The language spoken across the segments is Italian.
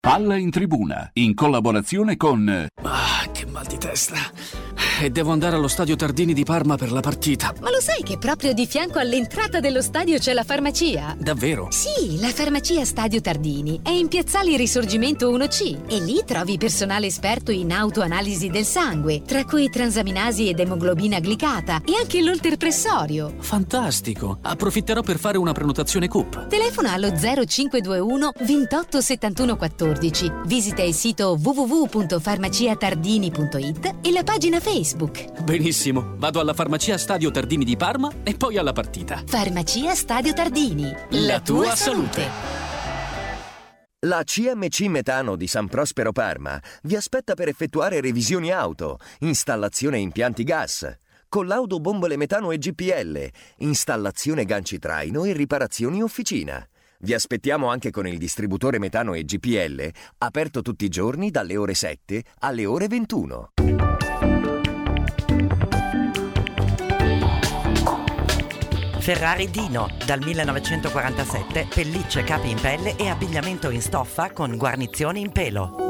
Palla in tribuna, in collaborazione con... Che mal di testa. E devo andare allo stadio Tardini di Parma per la partita. Ma lo sai che proprio di fianco all'entrata dello stadio c'è la farmacia? Davvero? Sì, la farmacia Stadio Tardini è in Piazzale Risorgimento 1C e lì trovi personale esperto in autoanalisi del sangue, tra cui transaminasi ed emoglobina glicata e anche l'olterpressorio. Fantastico! Approfitterò per fare una prenotazione CUP. Telefona allo 0521 28 71 14. Visita il sito www.farmaciatardini.it e la pagina Facebook. Benissimo, vado alla farmacia Stadio Tardini di Parma e poi alla partita. Farmacia Stadio Tardini. La tua salute. La CMC Metano di San Prospero Parma vi aspetta per effettuare revisioni auto, installazione impianti gas, collaudo bombole metano e GPL, installazione ganci traino e riparazioni officina. Vi aspettiamo anche con il distributore metano e GPL, aperto tutti i giorni dalle ore 7 alle ore 21. Ferrari Dino, dal 1947, pellicce, capi in pelle e abbigliamento in stoffa con guarnizioni in pelo.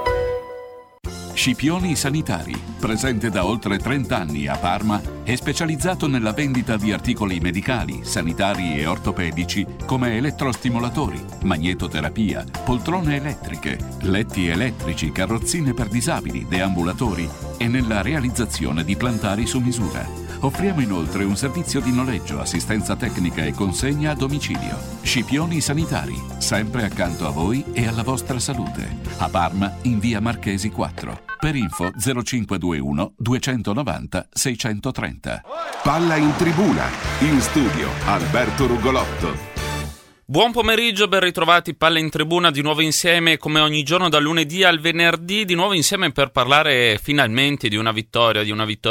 Scipioni Sanitari, presente da oltre 30 anni a Parma, è specializzato nella vendita di articoli medicali, sanitari e ortopedici come elettrostimolatori, magnetoterapia, poltrone elettriche, letti elettrici, carrozzine per disabili, deambulatori e nella realizzazione di plantari su misura. Offriamo inoltre un servizio di noleggio, assistenza tecnica e consegna a domicilio. Scipioni Sanitari, sempre accanto a voi e alla vostra salute. A Parma, in via Marchesi 4. Per info 0521 290 630. Palla in tribuna, in studio Alberto Rugolotto. Buon pomeriggio, ben ritrovati, Palla in tribuna di nuovo insieme come ogni giorno dal lunedì al venerdì, di nuovo insieme per parlare finalmente di una vittoria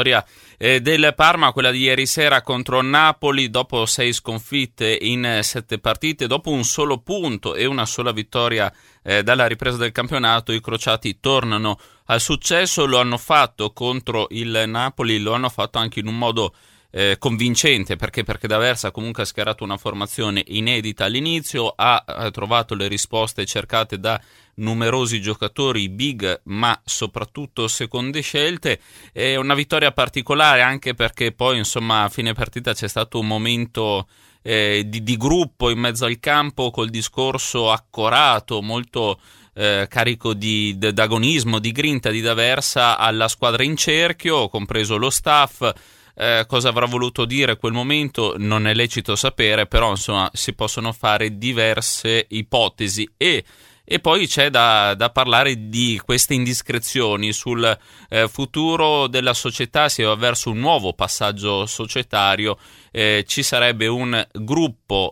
del Parma, quella di ieri sera contro Napoli, dopo 6 sconfitte in 7 partite, dopo un solo punto e una sola vittoria dalla ripresa del campionato. I crociati tornano al successo, lo hanno fatto contro il Napoli, lo hanno fatto anche in un modo convincente, perché D'Aversa comunque ha schierato una formazione inedita all'inizio, ha trovato le risposte cercate da numerosi giocatori big ma soprattutto seconde scelte. È una vittoria particolare anche perché poi insomma a fine partita c'è stato un momento di gruppo in mezzo al campo col discorso accorato, molto carico d'agonismo, di grinta di D'Aversa alla squadra in cerchio, compreso lo staff. Cosa avrà voluto dire quel momento non è lecito sapere, però insomma si possono fare diverse ipotesi e poi c'è da parlare di queste indiscrezioni sul futuro della società. Si va verso un nuovo passaggio societario, ci sarebbe un gruppo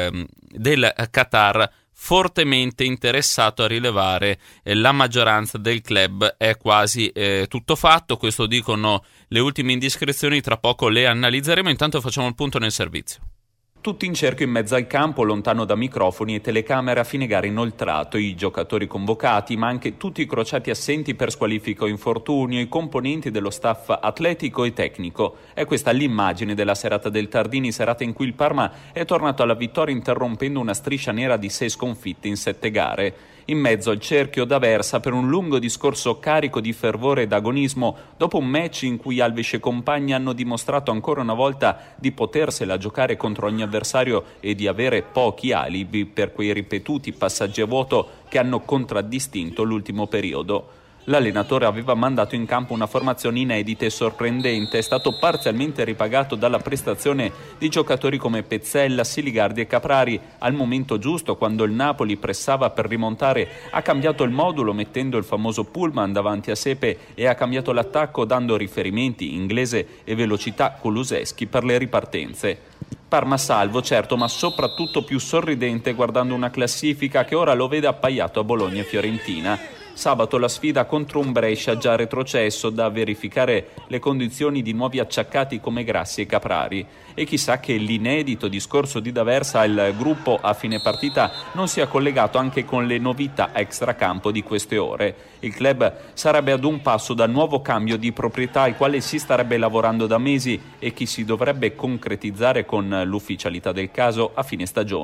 del Qatar fortemente interessato a rilevare la maggioranza del club. È quasi tutto fatto, questo dicono le ultime indiscrezioni, tra poco le analizzeremo, intanto facciamo il punto nel servizio. Tutti in cerchio in mezzo al campo, lontano da microfoni e telecamere, a fine gara inoltrato, i giocatori convocati, ma anche tutti i crociati assenti per squalifica o infortunio, i componenti dello staff atletico e tecnico. È questa l'immagine della serata del Tardini, serata in cui il Parma è tornato alla vittoria interrompendo una striscia nera di 6 sconfitte in 7 gare. In mezzo al cerchio D'Aversa per un lungo discorso carico di fervore ed agonismo dopo un match in cui Alves e compagni hanno dimostrato ancora una volta di potersela giocare contro ogni avversario e di avere pochi alibi per quei ripetuti passaggi a vuoto che hanno contraddistinto l'ultimo periodo. L'allenatore aveva mandato in campo una formazione inedita e sorprendente, è stato parzialmente ripagato dalla prestazione di giocatori come Pezzella, Siligardi e Caprari. Al momento giusto, quando il Napoli pressava per rimontare, ha cambiato il modulo mettendo il famoso pullman davanti a Sepe e ha cambiato l'attacco dando riferimenti inglese e velocità Kulusevski per le ripartenze. Parma salvo, certo, ma soprattutto più sorridente guardando una classifica che ora lo vede appaiato a Bologna e Fiorentina. Sabato la sfida contro un Brescia già retrocesso, da verificare le condizioni di nuovi acciaccati come Grassi e Caprari. E chissà che l'inedito discorso di D'Aversa al gruppo a fine partita non sia collegato anche con le novità extracampo di queste ore. Il club sarebbe ad un passo dal nuovo cambio di proprietà al quale si starebbe lavorando da mesi e che si dovrebbe concretizzare con l'ufficialità del caso a fine stagione.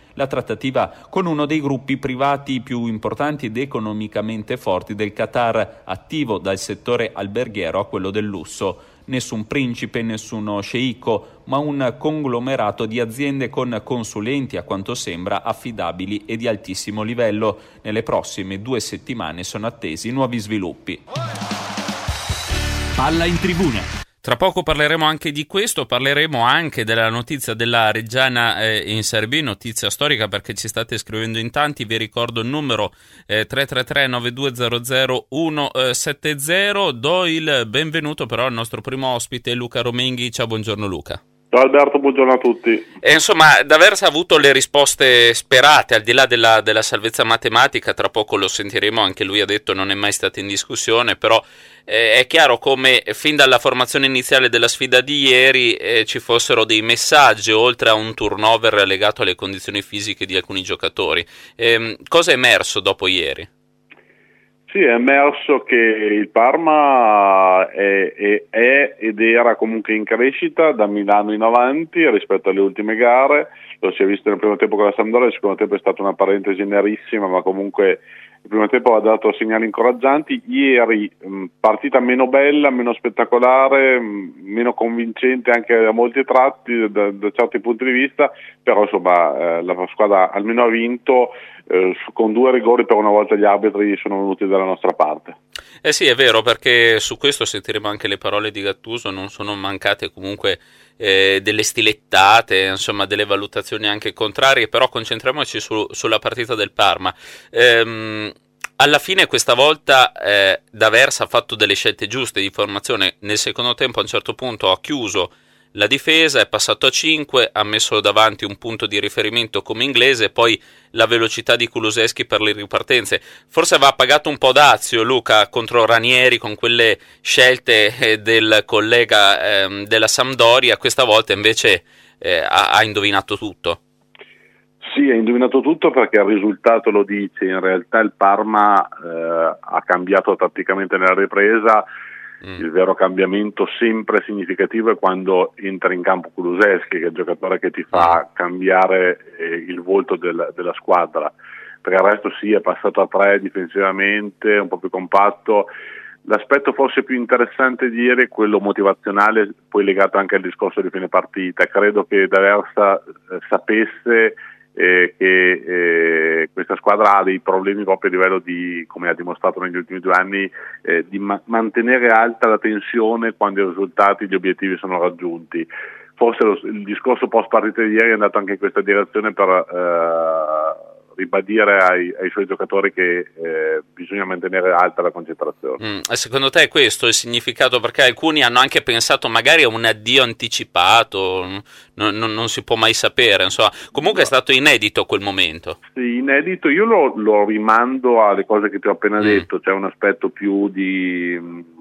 la trattativa con uno dei gruppi privati più importanti ed economicamente forti del Qatar, attivo dal settore alberghiero a quello del lusso. Nessun principe, nessuno sceicco, ma un conglomerato di aziende con consulenti, a quanto sembra, affidabili e di altissimo livello. Nelle prossime 2 settimane sono attesi nuovi sviluppi. Palla in tribuna. Tra poco parleremo anche di questo, parleremo anche della notizia della Reggiana in Serie B, notizia storica perché ci state scrivendo in tanti. Vi ricordo il numero 333-9200-170. Do il benvenuto però al nostro primo ospite Luca Romenghi. Ciao, buongiorno Luca. Ciao Alberto, buongiorno a tutti. Insomma, D'Aversa ha avuto le risposte sperate, al di là della salvezza matematica. Tra poco lo sentiremo, anche lui ha detto non è mai stato in discussione, però è chiaro come fin dalla formazione iniziale della sfida di ieri ci fossero dei messaggi, oltre a un turnover legato alle condizioni fisiche di alcuni giocatori. Cosa è emerso dopo ieri? Sì, è emerso che il Parma è ed era comunque in crescita da Milano in avanti rispetto alle ultime gare. Lo si è visto nel primo tempo con la Sampdoria, il secondo tempo è stata una parentesi nerissima, ma comunque il primo tempo ha dato segnali incoraggianti. Ieri partita meno bella, meno spettacolare, meno convincente anche da molti tratti, da certi punti di vista, però insomma la squadra almeno ha vinto con 2 rigori. Per una volta gli arbitri sono venuti dalla nostra parte. Sì, è vero, perché su questo sentiremo anche le parole di Gattuso, non sono mancate comunque delle stilettate, insomma delle valutazioni anche contrarie, però concentriamoci sulla partita del Parma. Alla fine questa volta D'Aversa ha fatto delle scelte giuste di formazione. Nel secondo tempo a un certo punto ha chiuso la difesa, è passato a 5, ha messo davanti un punto di riferimento come Inglese, poi la velocità di Kulusevski per le ripartenze. Forse aveva pagato un po' dazio Luca contro Ranieri con quelle scelte del collega della Sampdoria. Questa volta invece ha indovinato tutto. Sì, ha indovinato tutto perché il risultato lo dice. In realtà il Parma ha cambiato tatticamente nella ripresa. Il vero cambiamento sempre significativo è quando entra in campo Kulusevski, che è il giocatore che ti fa cambiare il volto della squadra. Per il resto sì, è passato a 3 difensivamente, un po' più compatto. L'aspetto forse più interessante di ieri è quello motivazionale, poi legato anche al discorso di fine partita. Credo che D'Aversa sapesse che questa squadra ha dei problemi proprio a livello di, come ha dimostrato negli ultimi 2 anni, di mantenere alta la tensione quando i risultati, gli obiettivi sono raggiunti. Forse il discorso post partita di ieri è andato anche in questa direzione per ribadire ai suoi giocatori che bisogna mantenere alta la concentrazione. Secondo te è questo il significato? Perché alcuni hanno anche pensato magari a un addio anticipato, non si può mai sapere, insomma. Comunque è stato inedito quel momento. Sì, inedito. Io lo rimando alle cose che ti ho appena detto. C'è un aspetto più di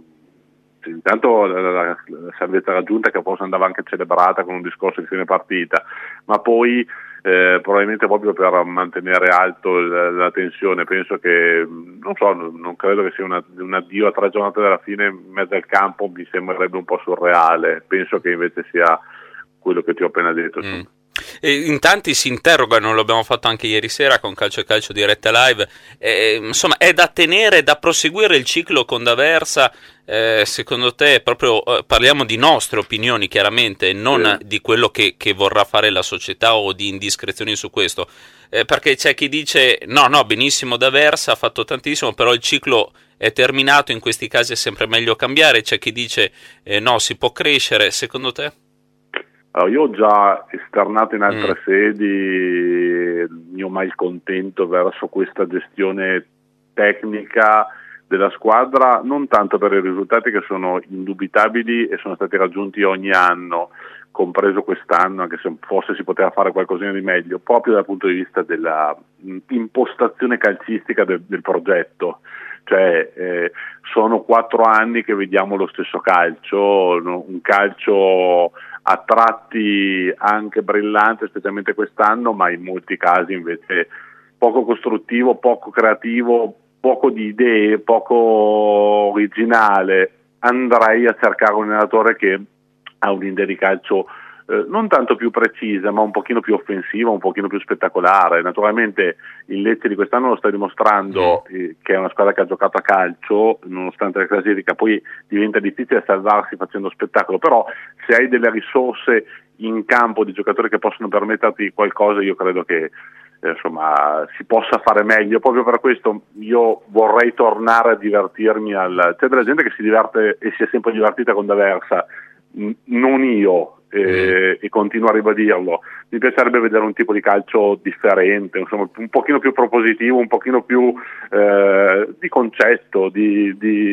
intanto la salvezza raggiunta, che forse andava anche celebrata con un discorso di fine partita, ma poi probabilmente proprio per mantenere alto la tensione. Penso che, non credo che sia un addio a 3 giornate dalla fine in mezzo al campo, mi sembrerebbe un po' surreale. Penso che invece sia quello che ti ho appena detto. E in tanti si interrogano, lo abbiamo fatto anche ieri sera con Calcio e Calcio diretta live, insomma è da tenere, da proseguire il ciclo con D'Aversa? Secondo te, proprio parliamo di nostre opinioni chiaramente, non di quello che vorrà fare la società o di indiscrezioni su questo, perché c'è chi dice no benissimo D'Aversa, ha fatto tantissimo, però il ciclo è terminato, in questi casi è sempre meglio cambiare. C'è chi dice no, si può crescere. Secondo te? Allora, io ho già esternato in altre sedi il mio malcontento verso questa gestione tecnica della squadra, non tanto per i risultati che sono indubitabili e sono stati raggiunti ogni anno, compreso quest'anno, anche se forse si poteva fare qualcosina di meglio, proprio dal punto di vista della impostazione calcistica del progetto. Cioè sono 4 anni che vediamo lo stesso calcio, un calcio a tratti anche brillante, specialmente quest'anno, ma in molti casi invece poco costruttivo, poco creativo, poco di idee, poco originale. Andrei a cercare un allenatore che ha un'idea di calcio non tanto più precisa, ma un pochino più offensiva, un pochino più spettacolare. Naturalmente il Lecce di quest'anno lo sta dimostrando, che è una squadra che ha giocato a calcio, nonostante la classifica, poi diventa difficile salvarsi facendo spettacolo, però se hai delle risorse in campo di giocatori che possono permetterti qualcosa, io credo che si possa fare meglio. Proprio per questo io vorrei tornare a divertirmi c'è della gente che si diverte e si è sempre divertita con D'Aversa, non io, e continuo a ribadirlo. Mi piacerebbe vedere un tipo di calcio differente, insomma, un pochino più propositivo, un pochino più di concetto, di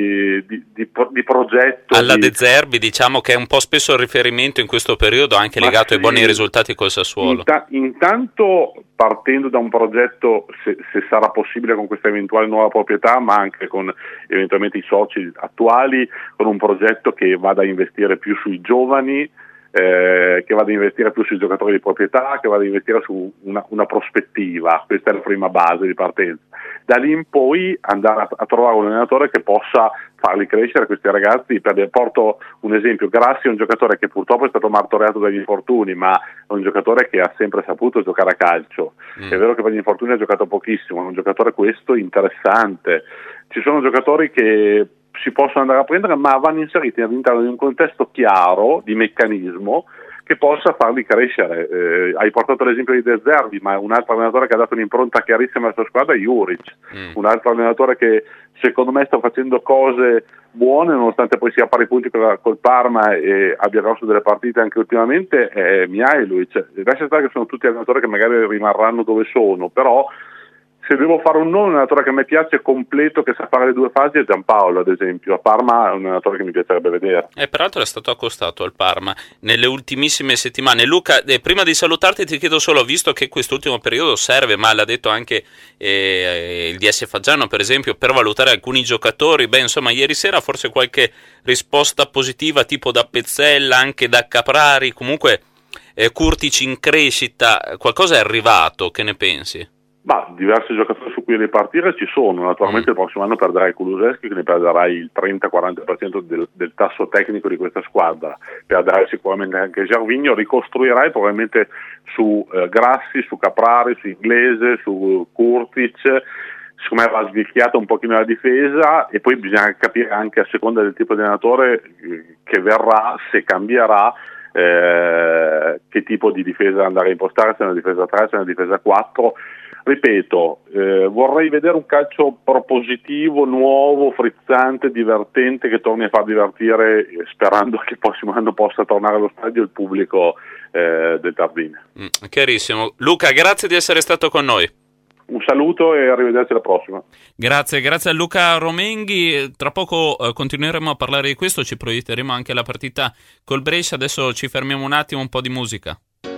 progetto. Alla De Zerbi, diciamo che è un po' spesso il riferimento in questo periodo, anche legato ai buoni risultati col Sassuolo. Intanto partendo da un progetto, se sarà possibile con questa eventuale nuova proprietà, ma anche con eventualmente i soci attuali, con un progetto che vada a investire più sui giovani, che vada a investire più sui giocatori di proprietà, che vada a investire su una prospettiva. Questa è la prima base di partenza. Da lì in poi andare a trovare un allenatore che possa farli crescere questi ragazzi. Porto un esempio: Grassi è un giocatore che purtroppo è stato martoriato dagli infortuni, ma è un giocatore che ha sempre saputo giocare a calcio. È vero che per gli infortuni ha giocato pochissimo, ma è un giocatore questo interessante. Ci sono giocatori che si possono andare a prendere, ma vanno inseriti all'interno di un contesto chiaro di meccanismo che possa farli crescere. Hai portato l'esempio di De Zerbi, ma un altro allenatore che ha dato un'impronta chiarissima alla sua squadra è Juric, un altro allenatore che secondo me sta facendo cose buone, nonostante poi sia a pari punti col Parma e abbia perso delle partite anche ultimamente, è Mihajlovic. Lascia stare che sono tutti allenatori che magari rimarranno dove sono, però se devo fare un nome, un allenatore che a me piace completo, che sa fare le due fasi, è Giampaolo, ad esempio. A Parma è un allenatore che mi piacerebbe vedere. E peraltro è stato accostato al Parma nelle ultimissime settimane. Luca, prima di salutarti ti chiedo solo, visto che quest'ultimo periodo serve, ma l'ha detto anche il DS Faggiano per esempio, per valutare alcuni giocatori, insomma ieri sera forse qualche risposta positiva tipo da Pezzella, anche da Caprari, comunque Kurtic in crescita, qualcosa è arrivato, che ne pensi? Diversi giocatori su cui ripartire ci sono. Naturalmente il prossimo anno perderai Kulusevski, che ne perderai il 30-40% del tasso tecnico di questa squadra, perderai sicuramente anche Gervinho, ricostruirai probabilmente su Grassi, su Caprari, su Inglese, su Kurtic. Secondo me va svecchiata un pochino la difesa, e poi bisogna capire anche a seconda del tipo di allenatore che verrà, se cambierà, che tipo di difesa andare a impostare, se è una difesa 3, se è una difesa 4. Ripeto, vorrei vedere un calcio propositivo, nuovo, frizzante, divertente, che torni a far divertire, sperando che il prossimo anno possa tornare allo stadio il pubblico del Tardini. Chiarissimo. Luca, grazie di essere stato con noi. Un saluto e arrivederci alla prossima. Grazie a Luca Romenghi. Tra poco continueremo a parlare di questo, ci proietteremo anche la partita col Brescia. Adesso ci fermiamo un attimo, un po' di musica.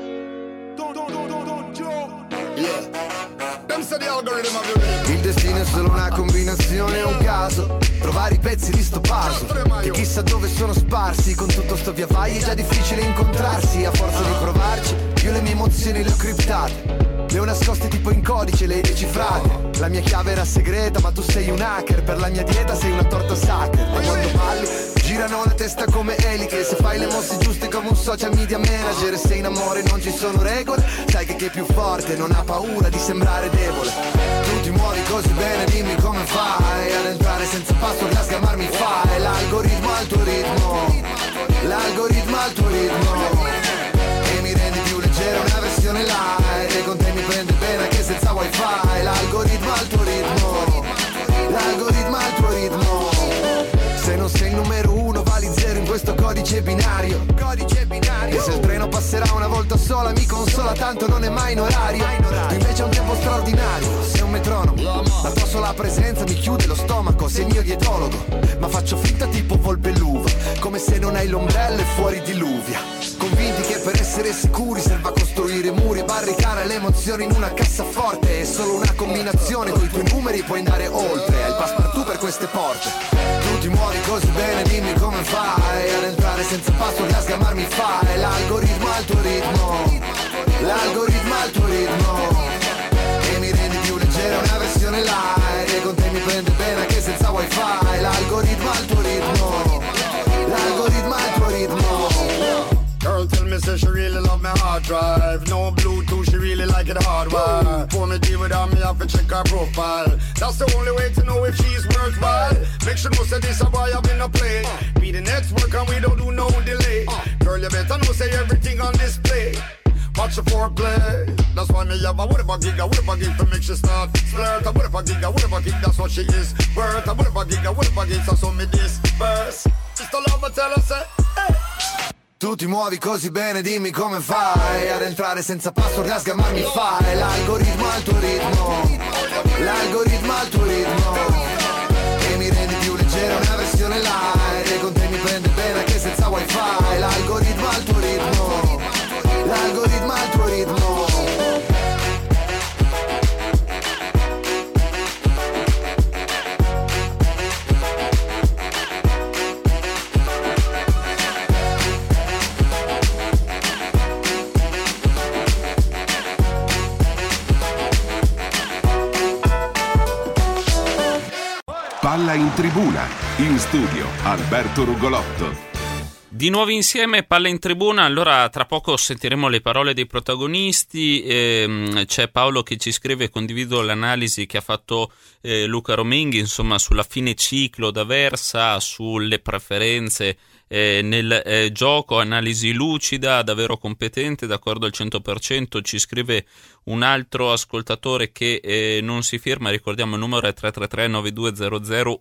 Il destino è solo una combinazione, è un caso trovare i pezzi di sto puzzle che chissà dove sono sparsi. Con tutto sto via vai è già difficile incontrarsi. A forza di provarci io le mie emozioni le ho criptate, le ho nascoste tipo in codice, le hai decifrate. La mia chiave era segreta ma tu sei un hacker, per la mia dieta sei una torta sacra. E quando balli girano la testa come eliche, se fai le mosse giuste come un social media manager. E se in amore non ci sono regole, sai che chi è più forte non ha paura di sembrare debole. Tu ti muovi così bene, dimmi come fai ad entrare senza passo che a sgamarmi fai. L'algoritmo al tuo ritmo, l'algoritmo al tuo ritmo, e mi rendi più leggero, una versione light, e con te mi prende bene anche senza wifi. L'algoritmo al tuo ritmo, l'algoritmo al tuo ritmo. Se non sei il numero uno vali zero in questo codice binario. E se il treno passerà una volta sola mi consola, tanto non è mai in orario. Tu invece hai un tempo straordinario, sei un metronomo. La tua sola presenza mi chiude lo stomaco, sei il mio dietologo. Ma faccio finta tipo volpe l'uva, come se non hai l'ombrello e fuori diluvia. Convinti che per essere sicuri serva costruire muri e barricare le emozioni in una cassaforte. È solo una combinazione, con i tuoi numeri puoi andare oltre. Hai il passepartout per queste porte. Tu ti muovi così bene, dimmi come fai ad entrare senza password, a sgamarmi fai. L'algoritmo al tuo ritmo, l'algoritmo al tuo ritmo, e mi rendi più leggero, una versione light, e con te mi prende bene anche senza wifi. L'algoritmo al tuo ritmo, l'algoritmo al tuo ritmo. Girl tell me say she really hard while. For me deal with her, me have to check her profile. That's the only way to know if she's worthwhile. Make sure know say this a boy I've been a play. Be the next work and we don't do no delay. Girl, you better know say everything on display. Watch the foreplay. That's why me have a whatever gig to make she start flirt. A whatever gig, that's what she is worth. A whatever gig, so me disperse. Just a love tell her say, hey. Tu ti muovi così bene, dimmi come fai ad entrare senza password, a sgammarmi fai. L'algoritmo al tuo ritmo, l'algoritmo al tuo ritmo, e mi rendi più leggera una versione light. E con te mi prende bene anche senza wifi. L'algoritmo al tuo ritmo, l'algoritmo al tuo ritmo. Palla in tribuna, in studio Alberto Rugolotto. Di nuovo insieme, Palla in tribuna. Allora tra poco sentiremo le parole dei protagonisti. C'è Paolo che ci scrive: condivido l'analisi che ha fatto Luca Romenghi, insomma, sulla fine ciclo d'Aversa, sulle preferenze nel gioco, analisi lucida, davvero competente, d'accordo al 100%. Ci scrive un altro ascoltatore che non si firma, ricordiamo il numero è 333 9200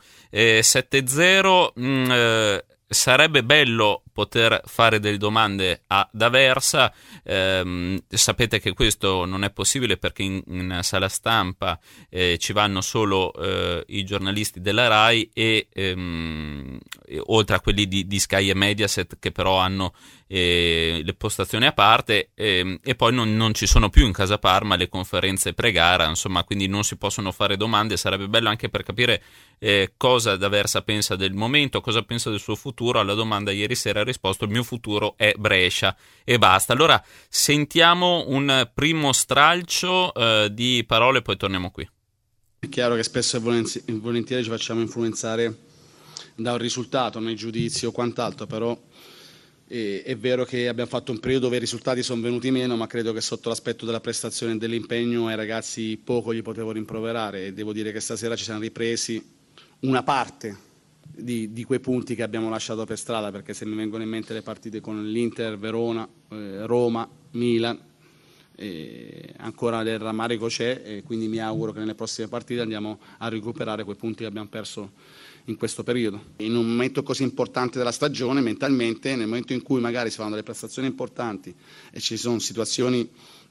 170. Sarebbe bello poter fare delle domande ad Aversa. Sapete che questo non è possibile perché in sala stampa ci vanno solo i giornalisti della RAI e oltre a quelli di Sky e Mediaset, che però hanno le postazioni a parte, e poi non ci sono più in Casa Parma le conferenze pre-gara, insomma, quindi non si possono fare domande. Sarebbe bello anche per capire cosa D'Aversa pensa del momento, cosa pensa del suo futuro. Alla domanda ieri sera ha risposto: il mio futuro è Brescia e basta. Allora sentiamo un primo stralcio di parole, poi torniamo qui. È chiaro che spesso e volentieri ci facciamo influenzare da un risultato nel giudizio o quant'altro, però è vero che abbiamo fatto un periodo dove i risultati sono venuti meno, ma credo che sotto l'aspetto della prestazione e dell'impegno ai ragazzi poco gli potevo rimproverare, e devo dire che stasera ci siamo ripresi una parte di quei punti che abbiamo lasciato per strada, perché se mi vengono in mente le partite con l'Inter, Verona, Roma, Milan, ancora del rammarico c'è, e quindi mi auguro che nelle prossime partite andiamo a recuperare quei punti che abbiamo perso in questo periodo. In un momento così importante della stagione, mentalmente, nel momento in cui magari si fanno delle prestazioni importanti e ci sono situazioni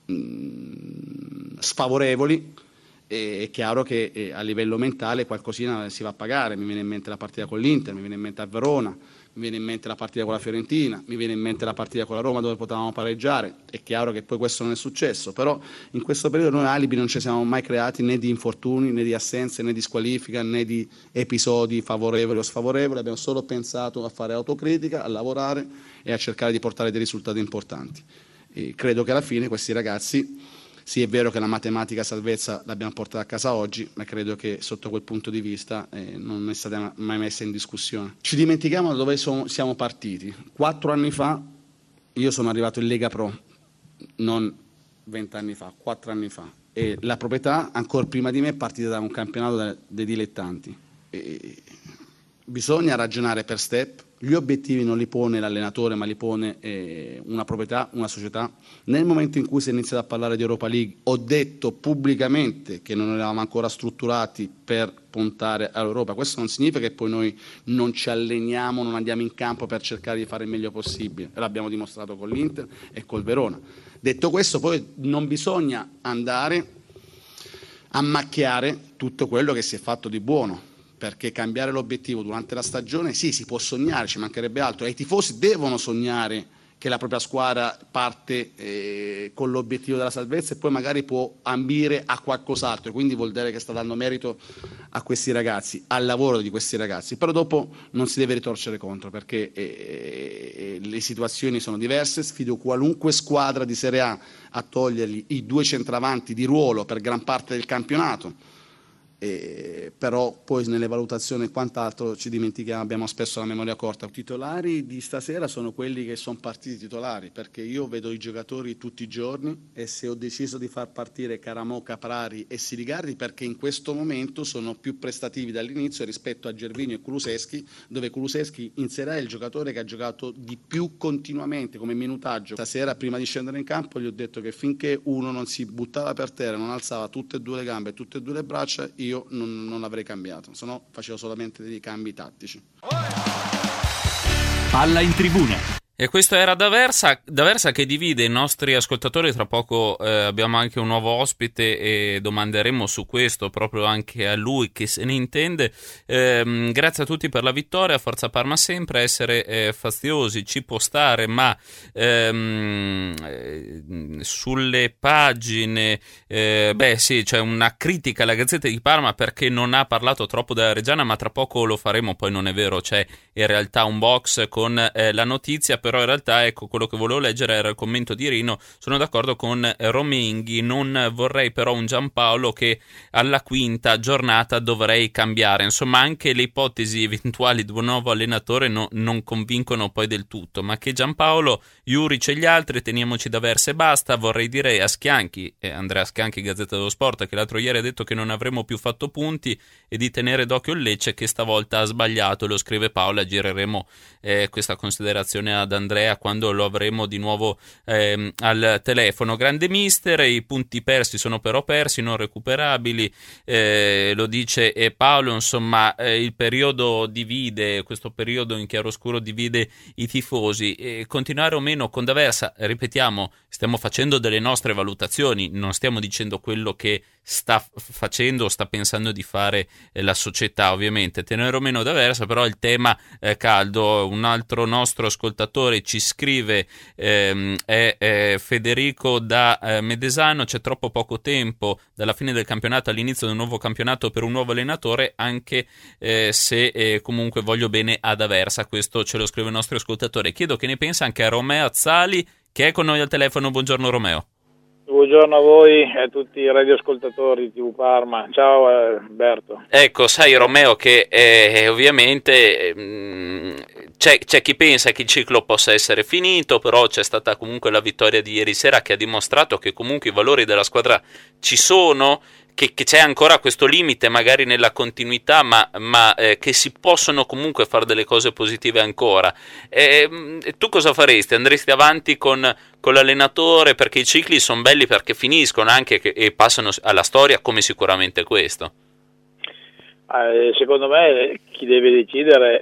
sfavorevoli, è chiaro che a livello mentale qualcosina si va a pagare. Mi viene in mente la partita con l'Inter, mi viene in mente a Verona, mi viene in mente la partita con la Fiorentina, mi viene in mente la partita con la Roma dove potevamo pareggiare. È chiaro che poi questo non è successo, però in questo periodo noi alibi non ci siamo mai creati, né di infortuni, né di assenze, né di squalifica, né di episodi favorevoli o sfavorevoli. Abbiamo solo pensato a fare autocritica, a lavorare e a cercare di portare dei risultati importanti. E credo che alla fine questi ragazzi, sì, è vero che la matematica salvezza l'abbiamo portata a casa oggi, ma credo che sotto quel punto di vista non è stata mai messa in discussione. Ci dimentichiamo da dove siamo partiti. 4 anni fa io sono arrivato in Lega Pro, non 20 anni fa, 4 anni fa. E la proprietà, ancora prima di me, è partita da un campionato dei dilettanti. Bisogna ragionare per step. Gli obiettivi non li pone l'allenatore, ma li pone una proprietà, una società. Nel momento in cui si è iniziato a parlare di Europa League, ho detto pubblicamente che non eravamo ancora strutturati per puntare all'Europa. Questo non significa che poi noi non ci alleniamo, non andiamo in campo per cercare di fare il meglio possibile. L'abbiamo dimostrato con l'Inter e col Verona. Detto questo, poi non bisogna andare a macchiare tutto quello che si è fatto di buono, perché cambiare l'obiettivo durante la stagione, sì, si può sognare, ci mancherebbe altro, e i tifosi devono sognare che la propria squadra parte con l'obiettivo della salvezza e poi magari può ambire a qualcos'altro, e quindi vuol dire che sta dando merito a questi ragazzi, al lavoro di questi ragazzi. Però dopo non si deve ritorcere contro, perché le situazioni sono diverse. Sfido qualunque squadra di Serie A a togliergli i 2 centravanti di ruolo per gran parte del campionato, però poi nelle valutazioni e quant'altro ci dimentichiamo, abbiamo spesso la memoria corta. I titolari di stasera sono quelli che sono partiti titolari, perché io vedo i giocatori tutti i giorni, e se ho deciso di far partire Caramò, Caprari e Sirigardi perché in questo momento sono più prestativi dall'inizio rispetto a Gervinho e Kulusevski, dove Kulusevski in Serie A è il giocatore che ha giocato di più continuamente come minutaggio. Stasera prima di scendere in campo gli ho detto che finché uno non si buttava per terra, non alzava tutte e due le gambe e tutte e due le braccia, io non l'avrei cambiato, se no facevo solamente dei cambi tattici. Palla in tribuna. E questo era D'Aversa che divide i nostri ascoltatori. Tra poco abbiamo anche un nuovo ospite e domanderemo su questo proprio anche a lui, che se ne intende. Grazie a tutti per la vittoria, Forza Parma sempre. Essere faziosi ci può stare, ma sulle pagine sì, c'è una critica alla Gazzetta di Parma perché non ha parlato troppo della Reggiana, ma tra poco lo faremo. Poi non è vero, c'è in realtà un box con la notizia, però in realtà ecco quello che volevo leggere era il commento di Rino. Sono d'accordo con Romenghi, non vorrei però un Giampaolo che alla quinta giornata dovrei cambiare. Insomma, anche le ipotesi eventuali di un nuovo allenatore non convincono poi del tutto, ma che Giampaolo, Juric e gli altri teniamoci D'Aversa e basta. Vorrei dire a Schianchi, Andrea Schianchi, Gazzetta dello Sport, che l'altro ieri ha detto che non avremmo più fatto punti, e di tenere d'occhio il Lecce che stavolta ha sbagliato. Lo scrive Paola, gireremo questa considerazione ad Andrea quando lo avremo di nuovo al telefono. Grande mister, i punti persi sono però persi, non recuperabili, lo dice Paolo. Insomma, il periodo divide, questo periodo in chiaroscuro divide i tifosi. Continuare o meno con D'Aversa, ripetiamo, stiamo facendo delle nostre valutazioni, non stiamo dicendo quello che sta facendo o sta pensando di fare la società. Ovviamente tenere o meno D'Aversa, però il tema è caldo. Un altro nostro ascoltatore ci scrive, è Federico da Medesano: c'è troppo poco tempo dalla fine del campionato all'inizio del nuovo campionato per un nuovo allenatore, anche se comunque voglio bene ad D'Aversa. Questo ce lo scrive il nostro ascoltatore. Chiedo che ne pensa anche a Romeo Azzali, che è con noi al telefono. Buongiorno Romeo. Buongiorno a voi e a tutti i radioascoltatori di TV Parma. Ciao Alberto. Ecco, sai Romeo che ovviamente c'è chi pensa che il ciclo possa essere finito, però c'è stata comunque la vittoria di ieri sera che ha dimostrato che comunque i valori della squadra ci sono, che c'è ancora questo limite magari nella continuità, ma che si possono comunque fare delle cose positive ancora. Tu cosa faresti? Andresti avanti con l'allenatore, perché i cicli sono belli perché finiscono anche e passano alla storia, come sicuramente questo? Secondo me chi deve decidere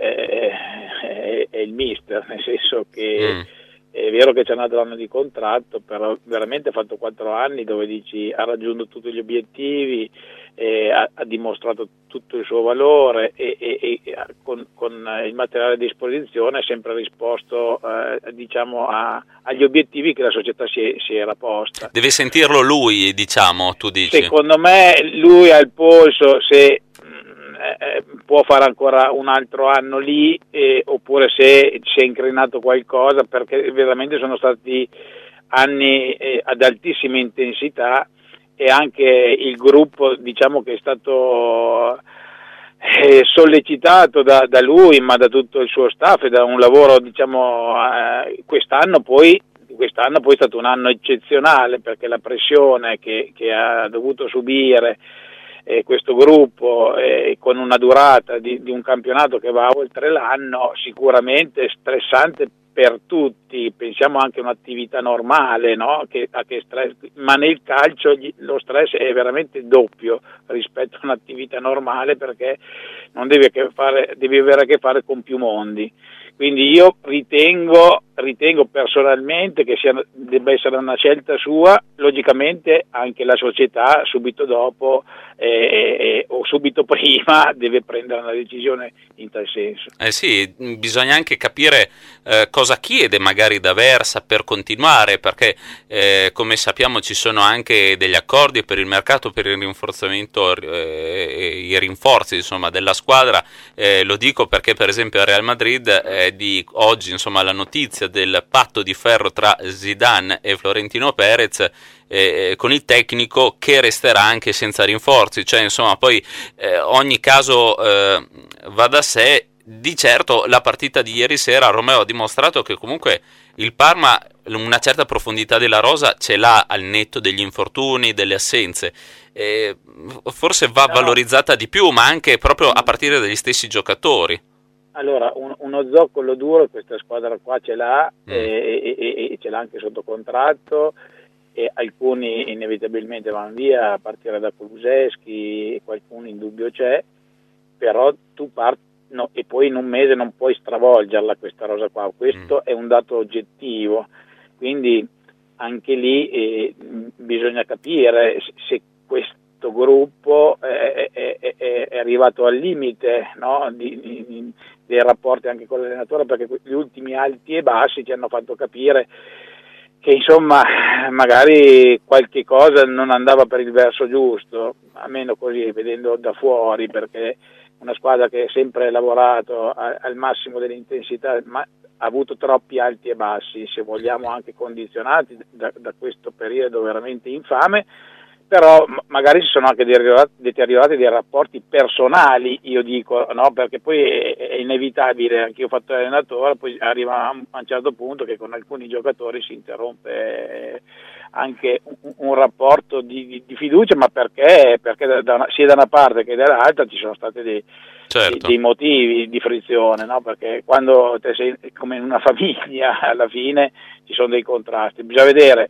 è il mister, nel senso che è vero che c'è un altro anno di contratto, però veramente ha fatto 4 anni dove dici ha raggiunto tutti gli obiettivi, ha dimostrato tutto il suo valore e con il materiale a disposizione ha sempre risposto diciamo agli obiettivi che la società si era posta. Deve sentirlo lui, diciamo, tu dici? Secondo me lui ha il polso se può fare ancora un altro anno lì oppure se si è incrinato qualcosa, perché veramente sono stati anni ad altissima intensità e anche il gruppo diciamo che è stato sollecitato da lui ma da tutto il suo staff e da un lavoro diciamo quest'anno poi è stato un anno eccezionale, perché la pressione che ha dovuto subire questo gruppo con una durata di un campionato che va oltre l'anno, sicuramente stressante per tutti. Pensiamo anche a un'attività normale, no? che stress, ma nel calcio lo stress è veramente doppio rispetto a un'attività normale, perché non devi avere a che fare con più mondi. Quindi io ritengo personalmente che debba essere una scelta sua, logicamente anche la società subito dopo o subito prima deve prendere una decisione in tal senso. Sì, bisogna anche capire cosa chiede magari D'Aversa per continuare, perché come sappiamo ci sono anche degli accordi per il mercato, per il rinforzamento i rinforzi insomma della squadra. Lo dico perché per esempio a Real Madrid di oggi insomma la notizia notizia del patto di ferro tra Zidane e Florentino Perez, con il tecnico che resterà anche senza rinforzi, cioè insomma poi ogni caso va da sé. Di certo la partita di ieri sera, Romeo, ha dimostrato che comunque il Parma una certa profondità della rosa ce l'ha al netto degli infortuni, delle assenze, forse va valorizzata di più, ma anche proprio a partire dagli stessi giocatori. Allora, uno zoccolo duro questa squadra qua ce l'ha, e ce l'ha anche sotto contratto, e alcuni inevitabilmente vanno via, a partire da Kulusevski, qualcuno in dubbio c'è, però tu parti. No, e poi in un mese non puoi stravolgerla questa rosa qua, questo è un dato oggettivo, quindi anche lì bisogna capire se questo gruppo è arrivato al limite, no? dei rapporti anche con l'allenatore, perché gli ultimi alti e bassi ci hanno fatto capire che insomma magari qualche cosa non andava per il verso giusto, almeno così vedendo da fuori, perché una squadra che ha sempre lavorato al massimo dell'intensità, ma ha avuto troppi alti e bassi, se vogliamo anche condizionati da questo periodo veramente infame, però magari si sono anche deteriorati dei rapporti personali, io dico, no? Perché poi è inevitabile, anche io ho fatto l'allenatore, poi arriva a un certo punto che con alcuni giocatori si interrompe anche un rapporto di fiducia, ma perché sia da una parte che dall'altra ci sono stati dei motivi di frizione, no? Perché quando te sei come in una famiglia, alla fine ci sono dei contrasti, bisogna vedere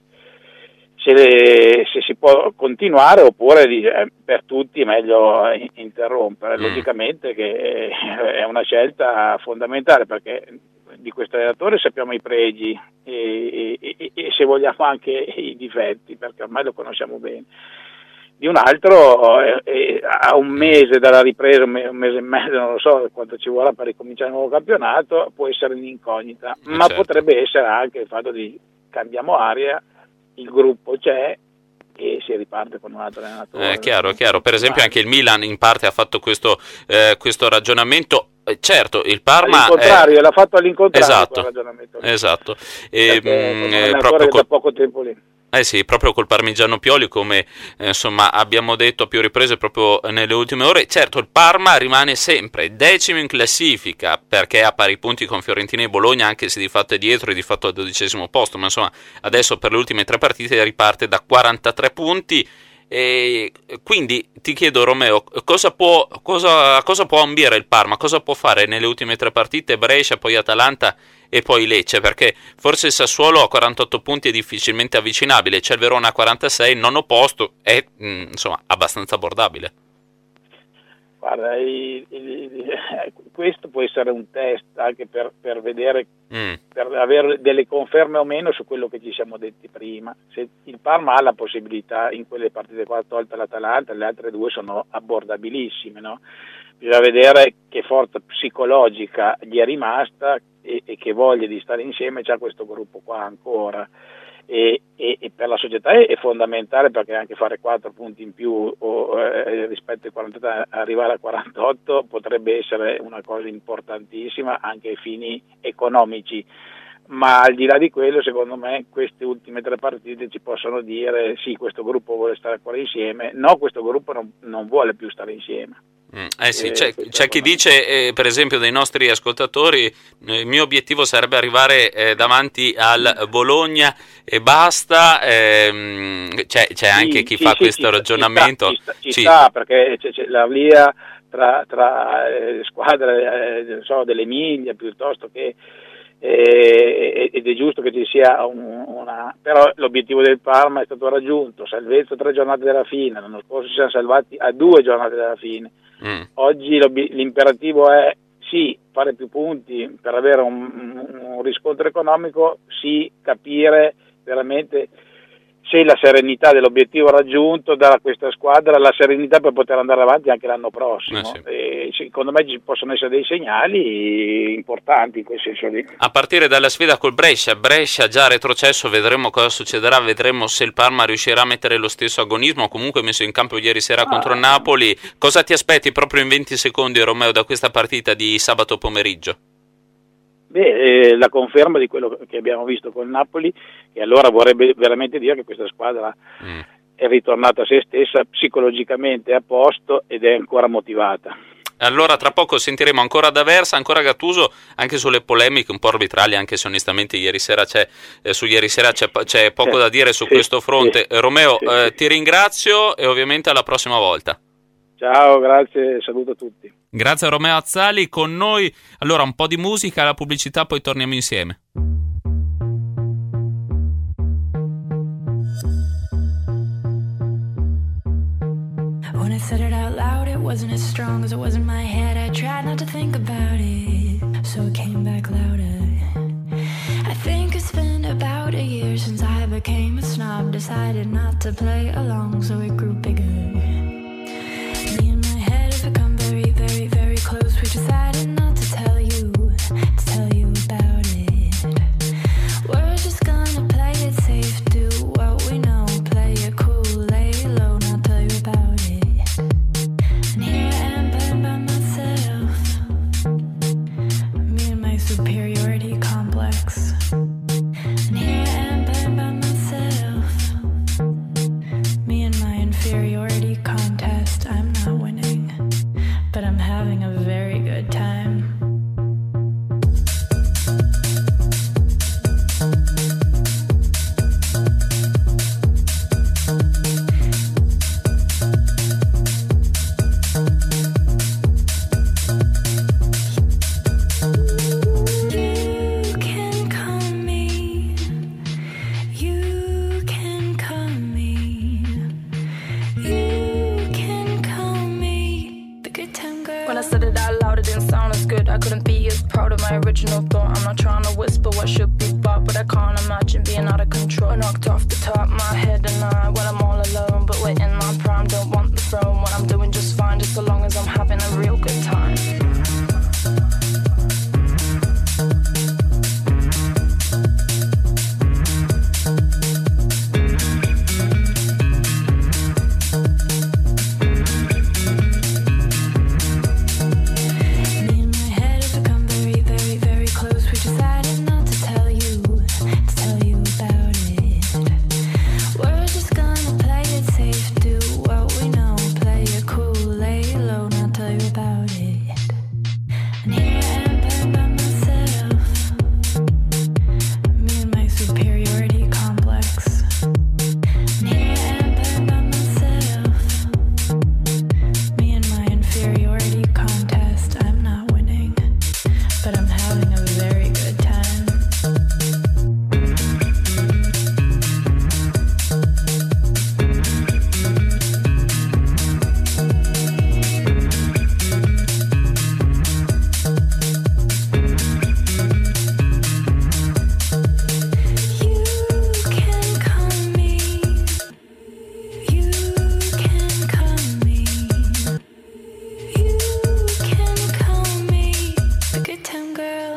se si può continuare oppure per tutti è meglio interrompere. Logicamente che è una scelta fondamentale, perché di questo allenatore sappiamo i pregi e se vogliamo anche i difetti, perché ormai lo conosciamo bene. Di un altro a un mese dalla ripresa, un mese e mezzo, non lo so quanto ci vorrà per ricominciare il nuovo campionato, può essere un'incognita, ma certo, potrebbe essere anche il fatto di cambiamo aria, il gruppo c'è e si riparte con un altro allenatore. Chiaro. Per esempio anche il Milan in parte ha fatto questo ragionamento. Certo, il Parma l'ha fatto all'incontrario, esatto, quel ragionamento. Esatto. Proprio da poco tempo lì. Sì, proprio col Parmigiano Pioli, come insomma abbiamo detto a più riprese proprio nelle ultime ore. Certo, il Parma rimane sempre decimo in classifica, perché ha pari punti con Fiorentina e Bologna, anche se di fatto è dietro e di fatto al 12° posto, ma insomma adesso per le ultime 3 partite riparte da 43 punti. E quindi ti chiedo, Romeo, cosa può ambire il Parma, cosa può fare nelle ultime 3 partite, Brescia, poi Atalanta e poi Lecce, perché forse il Sassuolo a 48 punti è difficilmente avvicinabile, c'è il Verona a 46, nono posto, è insomma abbastanza abbordabile. Guarda, questo può essere un test anche per vedere, per avere delle conferme o meno su quello che ci siamo detti prima. Se il Parma ha la possibilità in quelle partite qua, tolta l'Atalanta, le altre 2 sono abbordabilissime, no? Bisogna vedere che forza psicologica gli è rimasta e che voglia di stare insieme c'ha questo gruppo qua ancora. E per la società è fondamentale, perché anche fare 4 punti in più rispetto ai 48, arrivare a 48 potrebbe essere una cosa importantissima anche ai fini economici, ma al di là di quello secondo me queste ultime 3 partite ci possono dire sì, questo gruppo vuole stare ancora insieme, no, questo gruppo non vuole più stare insieme. Sì, c'è chi dice, per esempio dei nostri ascoltatori, il mio obiettivo sarebbe arrivare davanti al Bologna e basta, c'è anche chi fa questo ragionamento. Ci sta, perché c'è la via tra squadre dell'Emilia piuttosto che ed è giusto che ci sia una, però l'obiettivo del Parma è stato raggiunto, salvezza 3 giornate dalla fine, l'anno scorso ci siamo salvati a 2 giornate dalla fine. Oggi l'imperativo è sì fare più punti per avere un riscontro economico, sì capire veramente se la serenità dell'obiettivo raggiunto da questa squadra, la serenità per poter andare avanti anche l'anno prossimo. Secondo me ci possono essere dei segnali importanti in quel senso lì. A partire dalla sfida col Brescia già retrocesso, vedremo cosa succederà, vedremo se il Parma riuscirà a mettere lo stesso agonismo, comunque messo in campo ieri sera contro il Napoli. Cosa ti aspetti proprio in 20 secondi, Romeo, da questa partita di sabato pomeriggio? La conferma di quello che abbiamo visto col Napoli, e allora vorrebbe veramente dire che questa squadra è ritornata a se stessa, psicologicamente a posto ed è ancora motivata. Allora tra poco sentiremo ancora D'Aversa, ancora Gattuso, anche sulle polemiche un po' arbitrali, anche se onestamente ieri sera c'è poco da dire su questo fronte. Romeo, ti ringrazio e ovviamente alla prossima volta. Ciao, grazie, saluto a tutti. Grazie a Romeo Azzali con noi. Allora un po' di musica, la pubblicità, poi torniamo insieme. When I said it out loud, it wasn't as strong as it was in my head. I tried not to think about it, so it came back louder. I think it's been about a year since I became a snob. Decided not to play along, so it grew bigger. Me and my head have become very, very, very close. We decided not to tell you about it. We're just gonna play it safe, do what we know, play it cool, lay low, not tell you about it. And here I am playing by myself, me and my superiority complex. And here I am playing by myself, me and my inferiority contest. I'm not winning, but I'm having a very good time. You can call me, you can call me, you can call me the good time girl. When I said it out loud, it didn't sound as good. I couldn't be as proud of my original thought. I'm not trying to whisper what should be thought, but I can't imagine being out of control. I knocked off the top of my head and when I'm all alone, but we're in my prime, don't want the throne. When I'm doing just fine, just so long as I'm having a real good time. Me and my head have become very, very, very close. We decided not to tell you about it. We're just gonna play it safe, do what we know, play it cool, lay low, not tell you about it. And here I am playing by myself, me and my superiority complex. And here I am playing by myself, me and my inferiority contest. I'm not winning, but I'm having a very good time. You can call me, you can call me, you can call me the good time girl.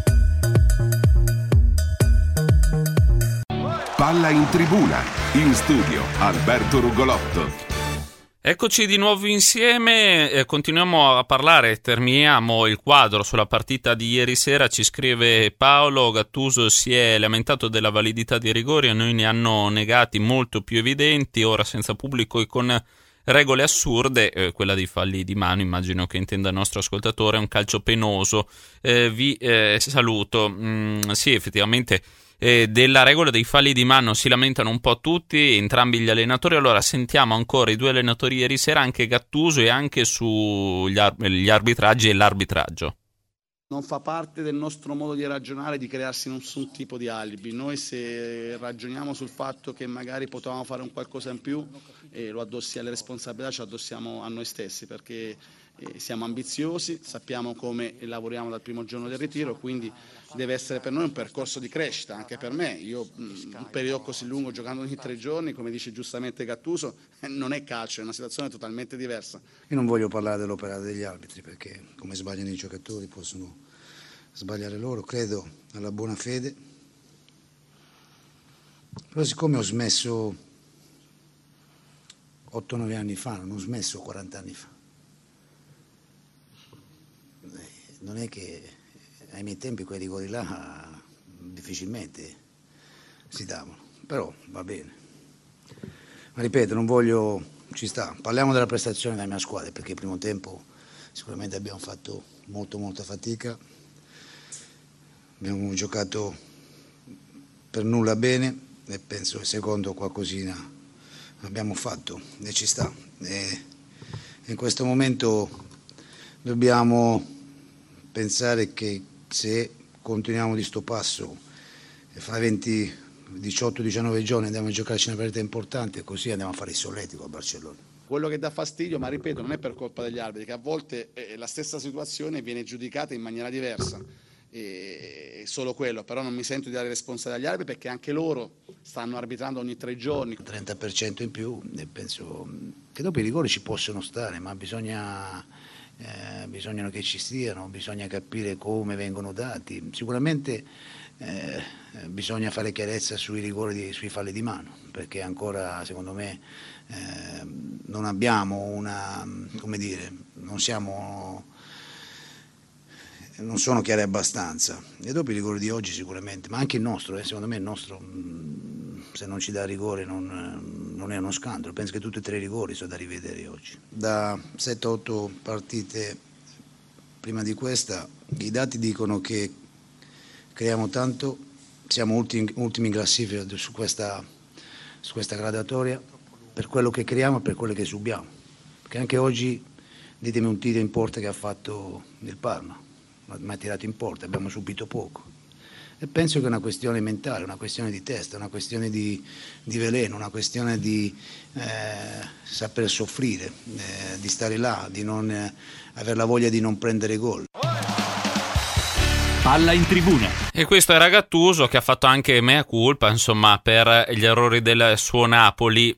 Palla in tribuna, in studio Alberto Rugolotto. Eccoci di nuovo insieme, continuiamo a parlare, terminiamo il quadro sulla partita di ieri sera. Ci scrive Paolo: Gattuso si è lamentato della validità dei rigori, a noi ne hanno negati molto più evidenti, ora senza pubblico e con regole assurde, quella dei falli di mano, immagino che intenda il nostro ascoltatore, è un calcio penoso. Vi saluto. Sì, effettivamente della regola dei falli di mano si lamentano un po' tutti, entrambi gli allenatori. Allora sentiamo ancora i due allenatori ieri sera, anche Gattuso, e anche sugli arbitraggi e l'arbitraggio. Non fa parte del nostro modo di ragionare di crearsi nessun tipo di alibi. Noi se ragioniamo sul fatto che magari potevamo fare un qualcosa in più, lo addossiamo alle responsabilità, ci addossiamo a noi stessi, perché siamo ambiziosi, sappiamo come lavoriamo dal primo giorno del ritiro, quindi deve essere per noi un percorso di crescita, anche per me. Io un periodo così lungo giocando ogni 3 giorni, come dice giustamente Gattuso, non è calcio, è una situazione totalmente diversa. Io non voglio parlare dell'operato degli arbitri, perché come sbagliano i giocatori possono sbagliare loro, credo alla buona fede, però siccome ho smesso 8-9 anni fa, non ho smesso 40 anni fa, non è che ai miei tempi quei rigori là difficilmente si davano, però va bene. Ma ripeto, non voglio, ci sta, parliamo della prestazione della mia squadra, perché il primo tempo sicuramente abbiamo fatto molta fatica, abbiamo giocato per nulla bene e penso il secondo qualcosina abbiamo fatto e ci sta. E in questo momento dobbiamo pensare che se continuiamo di sto passo e fra 18-19 giorni andiamo a giocarci una partita importante, così andiamo a fare il solletico a Barcellona. Quello che dà fastidio, ma ripeto, non è per colpa degli arbitri, che a volte la stessa situazione viene giudicata in maniera diversa. E solo quello, però non mi sento di dare responsabilità agli arbitri, perché anche loro stanno arbitrando ogni 3 giorni. 30% in più, e penso che dopo i rigori ci possono stare, ma bisognano che ci stiano, bisogna capire come vengono dati. Sicuramente bisogna fare chiarezza sui rigori, sui falli di mano, perché ancora secondo me non abbiamo non sono chiari abbastanza, e dopo i rigori di oggi sicuramente, ma anche il nostro, secondo me il nostro, se non ci dà rigore non è uno scandalo. Penso che tutti e 3 i rigori sono da rivedere oggi. Da 7-8 partite prima di questa i dati dicono che creiamo tanto, siamo ultimi in classifica su questa gradatoria, per quello che creiamo e per quello che subiamo, perché anche oggi ditemi un tiro in porta che ha fatto il Parma, ma ha tirato in porta, abbiamo subito poco, e penso che è una questione mentale, una questione di testa, una questione di veleno, una questione di saper soffrire, di stare là, di non avere la voglia di non prendere gol. Palla in tribuna. E questo era Gattuso, che ha fatto anche mea culpa, insomma, per gli errori del suo Napoli.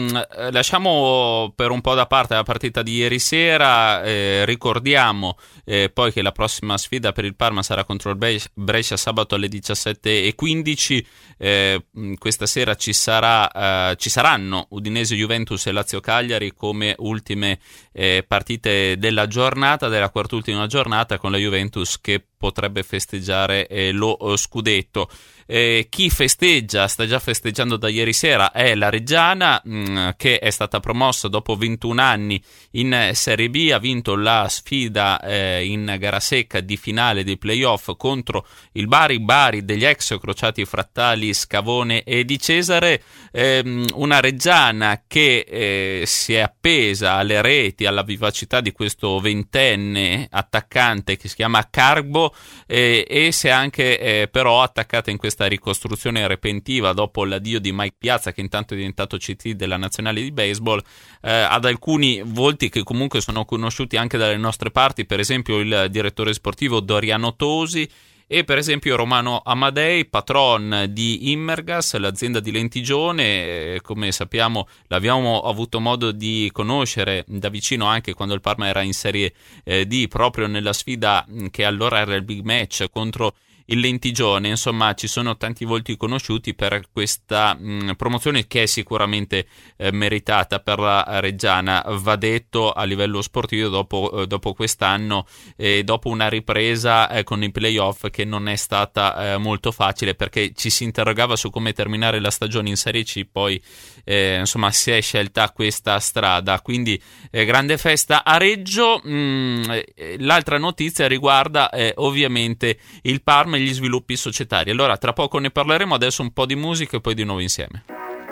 Lasciamo per un po' da parte la partita di ieri sera, ricordiamo poi che la prossima sfida per il Parma sarà contro il Brescia sabato alle 17:15. Questa sera ci saranno Udinese, Juventus e Lazio Cagliari come ultime partite della giornata, della quart'ultima giornata, con la Juventus che potrebbe festeggiare lo scudetto. Chi festeggia, sta già festeggiando da ieri sera, è la Reggiana, che è stata promossa dopo 21 anni in Serie B, ha vinto la sfida in gara secca di finale dei playoff contro il Bari degli ex crociati frattali Scavone e Di Cesare, una Reggiana che si è appesa alle reti, alla vivacità di questo 20enne attaccante che si chiama Carbo, e si è anche però attaccata in questa ricostruzione repentiva dopo l'addio di Mike Piazza, che intanto è diventato CT della nazionale di baseball, ad alcuni volti che comunque sono conosciuti anche dalle nostre parti, per esempio il direttore sportivo Doriano Tosi e per esempio Romano Amadei, patron di Immergas, l'azienda di Lentigione. Come sappiamo l'abbiamo avuto modo di conoscere da vicino anche quando il Parma era in Serie D, proprio nella sfida che allora era il big match contro il Lentigione. Insomma, ci sono tanti volti conosciuti per questa promozione, che è sicuramente meritata per la Reggiana, va detto, a livello sportivo dopo quest'anno, dopo una ripresa con i playoff che non è stata molto facile, perché ci si interrogava su come terminare la stagione in Serie C, poi insomma si è scelta questa strada, quindi grande festa a Reggio. L'altra notizia riguarda ovviamente il Parma e gli sviluppi societari. Allora tra poco ne parleremo, adesso un po' di musica e poi di nuovo insieme.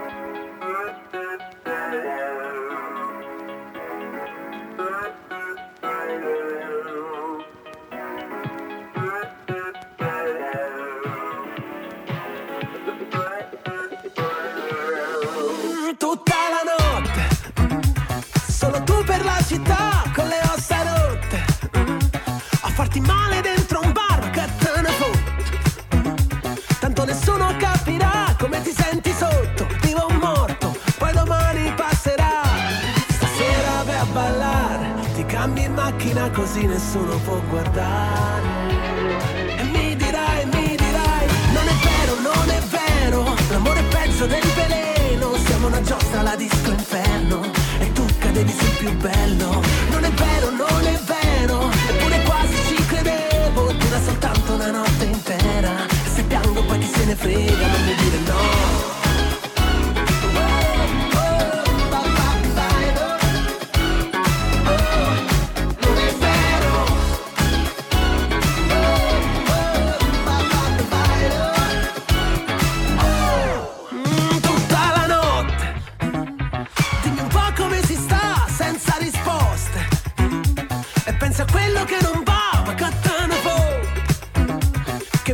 Tutta la notte, solo tu per la città, con le ossa rotte, a farti male dentro un bar, che te ne fotte, tanto nessuno capirà come ti senti sotto, vivo o morto, poi domani passerà, stasera vai a ballare, ti cambi in macchina così nessuno può guardare, e mi dirai, non è vero, l'amore è peggio del veleno, siamo una giostra alla disco inferno, e tu cadevi sul più bello, non è vero, eppure quasi ci credevo, dura soltanto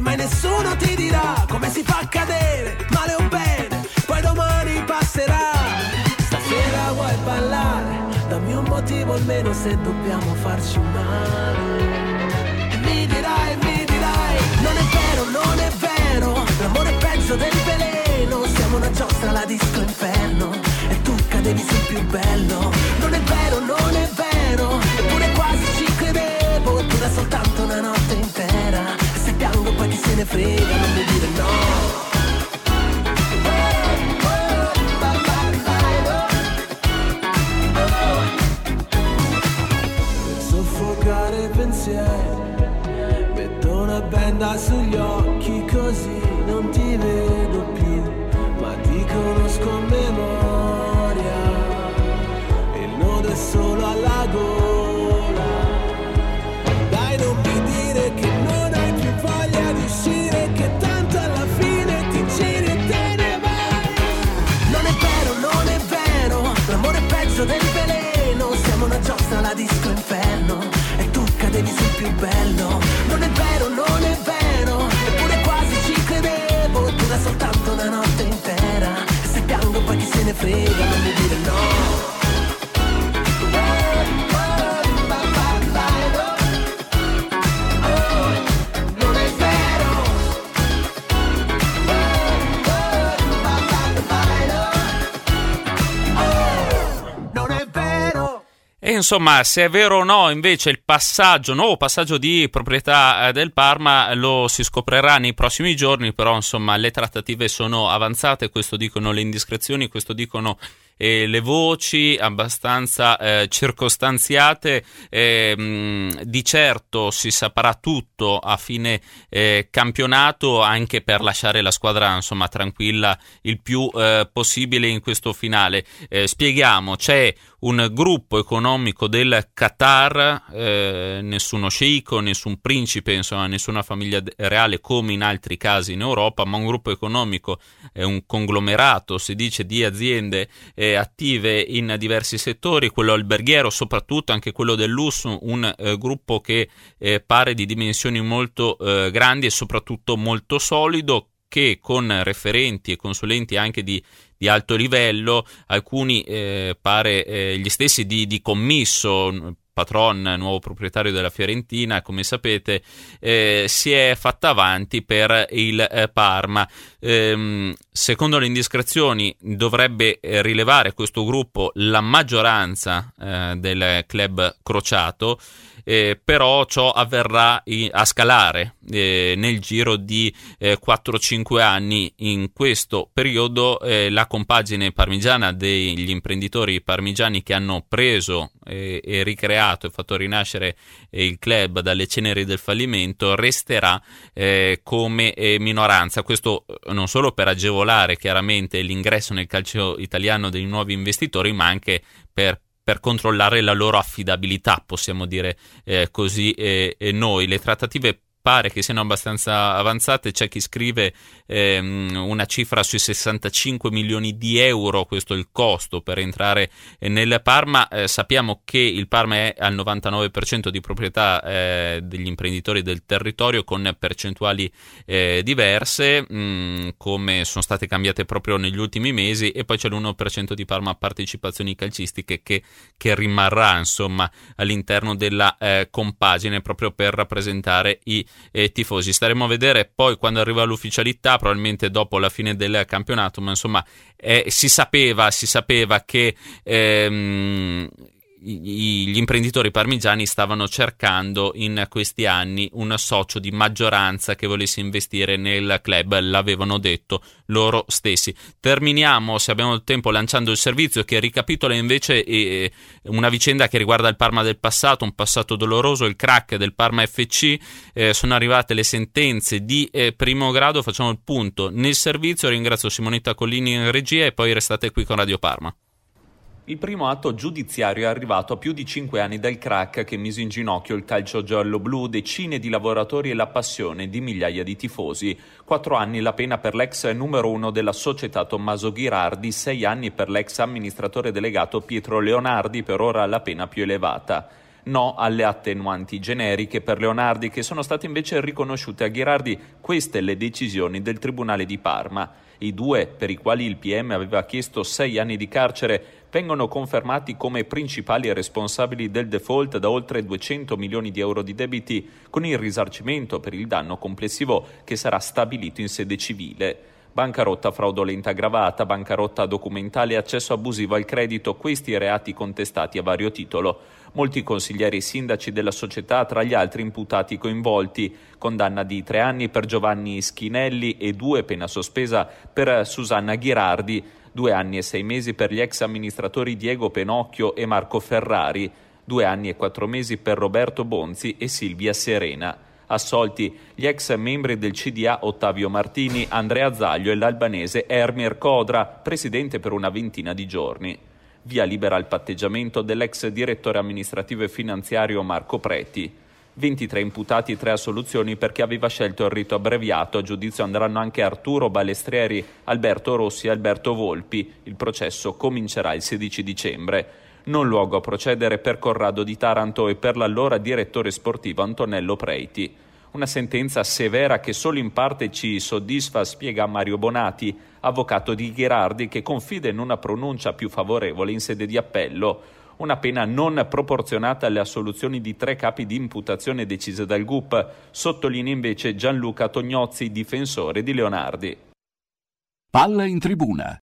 mai nessuno ti dirà come si fa a cadere, male o bene, poi domani passerà. Stasera vuoi ballare, dammi un motivo almeno se dobbiamo farci male. E mi dirai, non è vero, l'amore è peggio del veleno, siamo una giostra alla disco inferno e tu cadevi sul più bello. Non è vero, eppure quasi ci credevo, dura soltanto una notte intera, e se piango poi chi se ne frega, non mi dire no. Soffocare pensieri, metto una benda sugli occhi così non ti vedo più, ma ti conosco a memoria, il nodo è solo alla gola. Dai, non mi dire che non hai più voglia di uscire, che tanto alla fine ti giri e te ne vai. Non è vero, l'amore è peggio del veleno, siamo una giostra alla disco inferno e tu cadevi sul più bello. Non è vero, eppure quasi ci credevo, dura soltanto una notte intera, e se piango poi chi se ne frega, non mi dire no. E insomma, se è vero o no invece il nuovo passaggio di proprietà del Parma lo si scoprirà nei prossimi giorni, però insomma le trattative sono avanzate, questo dicono le indiscrezioni, questo dicono le voci abbastanza circostanziate. Di certo si saprà tutto a fine campionato, anche per lasciare la squadra insomma tranquilla il più possibile in questo finale. Spieghiamo, c'è un gruppo economico del Qatar, nessuno sceicco, nessun principe, insomma nessuna famiglia reale come in altri casi in Europa, ma un gruppo economico, un conglomerato si dice di aziende attive in diversi settori, quello alberghiero soprattutto, anche quello del lusso, un gruppo che pare di dimensioni molto grandi e soprattutto molto solido, che con referenti e consulenti anche di alto livello, alcuni pare gli stessi di commisso, Patron, nuovo proprietario della Fiorentina, come sapete, si è fatta avanti per il Parma. Secondo le indiscrezioni dovrebbe rilevare questo gruppo la maggioranza del club crociato, però ciò avverrà a scalare nel giro di 4-5 anni. In questo periodo la compagine parmigiana degli imprenditori parmigiani che hanno preso e ricreato e fatto rinascere il club dalle ceneri del fallimento resterà come minoranza. Questo non solo per agevolare chiaramente l'ingresso nel calcio italiano dei nuovi investitori, ma anche per controllare la loro affidabilità, possiamo dire così noi. Le trattative pare che siano abbastanza avanzate, c'è chi scrive una cifra sui 65 milioni di euro, questo è il costo per entrare nel Parma. Sappiamo che il Parma è al 99% di proprietà degli imprenditori del territorio, con percentuali diverse, come sono state cambiate proprio negli ultimi mesi, e poi c'è l'1% di Parma partecipazioni calcistiche che rimarrà insomma all'interno della compagine proprio per rappresentare i tifosi. Staremo a vedere poi quando arriva l'ufficialità, probabilmente dopo la fine del campionato, ma insomma si sapeva che gli imprenditori parmigiani stavano cercando in questi anni un socio di maggioranza che volesse investire nel club, l'avevano detto loro stessi. Terminiamo, se abbiamo il tempo, lanciando il servizio che ricapitola invece una vicenda che riguarda il Parma del passato, un passato doloroso, il crack del Parma FC. Sono arrivate le sentenze di primo grado, facciamo il punto nel servizio. Ringrazio Simonetta Collini in regia e poi restate qui con Radio Parma. Il primo atto giudiziario è arrivato a più di 5 anni dal crack che mise in ginocchio il calcio giallo-blu, decine di lavoratori e la passione di migliaia di tifosi. 4 anni la pena per l'ex numero 1 della società Tommaso Ghirardi, 6 anni per l'ex amministratore delegato Pietro Leonardi, per ora la pena più elevata. No alle attenuanti generiche per Leonardi, che sono state invece riconosciute a Ghirardi. Queste le decisioni del Tribunale di Parma. I due, per i quali il PM aveva chiesto 6 anni di carcere, vengono confermati come principali responsabili del default da oltre 200 milioni di euro di debiti, con il risarcimento per il danno complessivo che sarà stabilito in sede civile. Bancarotta fraudolenta aggravata, bancarotta documentale e accesso abusivo al credito, questi reati contestati a vario titolo. Molti consiglieri e sindaci della società tra gli altri imputati coinvolti. Condanna di 3 anni per Giovanni Schinelli e 2 pena sospesa per Susanna Ghirardi, 2 anni e 6 mesi per gli ex amministratori Diego Penocchio e Marco Ferrari, 2 anni e 4 mesi per Roberto Bonzi e Silvia Serena. Assolti gli ex membri del CDA Ottavio Martini, Andrea Zaglio e l'albanese Ermir Kodra, presidente per una ventina di giorni. Via libera al patteggiamento dell'ex direttore amministrativo e finanziario Marco Preti. 23 imputati e 3 assoluzioni per chi aveva scelto il rito abbreviato. A giudizio andranno anche Arturo Balestrieri, Alberto Rossi e Alberto Volpi. Il processo comincerà il 16 dicembre. Non luogo a procedere per Corrado di Taranto e per l'allora direttore sportivo Antonello Preiti. Una sentenza severa che solo in parte ci soddisfa, spiega Mario Bonati, avvocato di Ghirardi, che confida in una pronuncia più favorevole in sede di appello. Una pena non proporzionata alle assoluzioni di 3 capi di imputazione decise dal GUP, sottolinea invece Gianluca Tognozzi, difensore di Leonardi. Palla in tribuna.